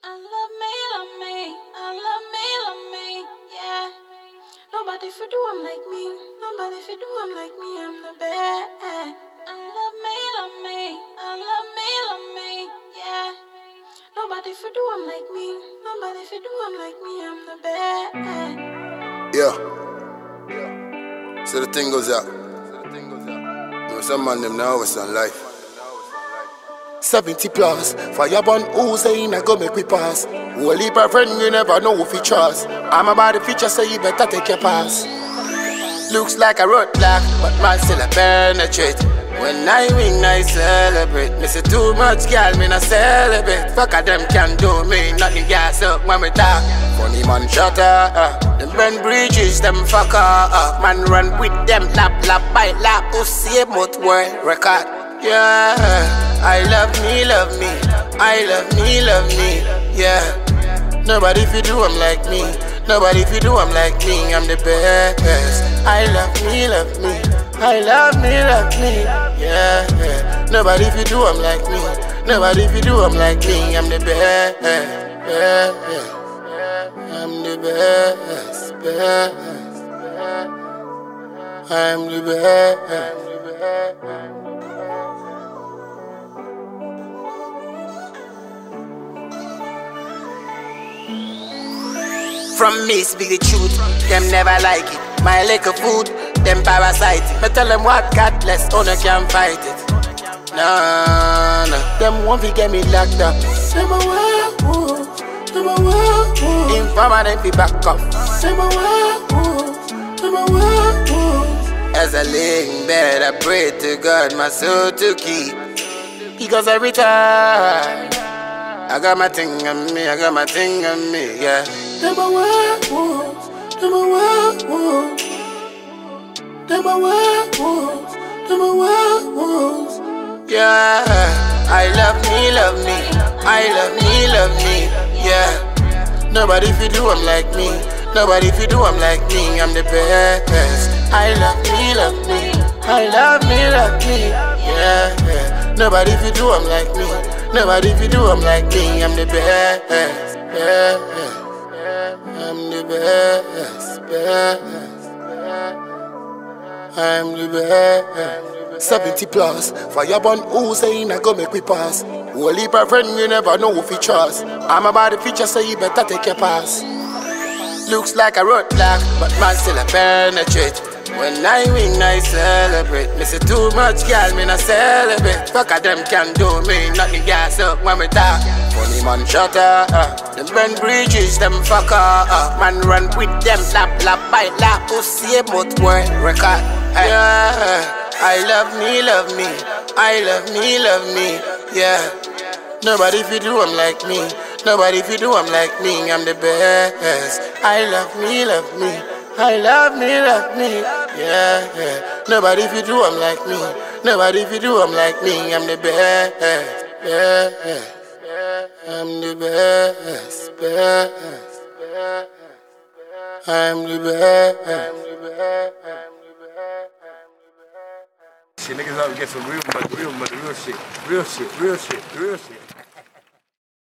Love me, love me, yeah. Nobody fi do 'em like me. Nobody fi do 'em like me. I'm the best. Love me, love me, yeah. Nobody fi do 'em like me. Nobody fi do 'em like me. I'm the best. Yeah. So the thing goes out. You know, some man them now always on life. 70 plus, fireborn who's saying I go make we pass. Whole heap of friend you never know if you trust. I'm about the future so you better take your pass. Looks like a roadblock, but man still a penetrate. When I win, I celebrate. Me say too much, girl, me not celebrate. Fuck a them can do me, nothing gas up when we talk. Funny man shut up, them burn bridges, them fuck up. Man run with them, lap, by lap. Who see about word record? Yeah, I love me, I love me, yeah. Nobody fi do 'em like me, nobody fi do 'em like me, I'm the best. I love me, I love me, yeah. Nobody fi do 'em like me, nobody fi do 'em like me, I'm the best, I'm the best, I'm the best. From me speak the truth, them never like it. My little food, them parasite it. Me tell them what got less, oh no can't fight it. Nah, them won't fi get me locked up. Them a werewolf, them a werewolf. Informer them fi back up. Them a werewolf, them a werewolf. As I lay in bed, I pray to God my soul to keep. Because every time I got my thing on me, I got my thing on me, yeah. Them a werewolves, them a werewolves. Them a werewolves, them a werewolves. Yeah, I love me, I love me, yeah. Nobody fi do 'em like me, nobody fi do 'em like me, I'm the best. I love me, I love me, yeah. Nobody fi do 'em like me, nobody fi do 'em like me, I'm the best, I'm the best, I'm the best. 70 plus, fireborn who saying I go make we pass. Whole heap of friend you never know if you trust. I'm about the future so you better take your pass. Looks like a roadblock, but man still a penetrate. When I win, I celebrate. Me say too much, girl, me not celebrate. Fuck a them can do me, nothing gas up when we talk. Funny man shut up, them burn bridges, them fuck up. Man run with them, lap, by lap. Who see about word record? Yeah, I love me, I love me, yeah. Nobody fi do 'em like me, nobody fi do 'em like me, I'm the best. I love me, I love me, yeah. Nobody fi do 'em like me, nobody fi do 'em like me, I'm the best, I'm the best, I'm the best. Shit, niggas out to get some real shit, real shit.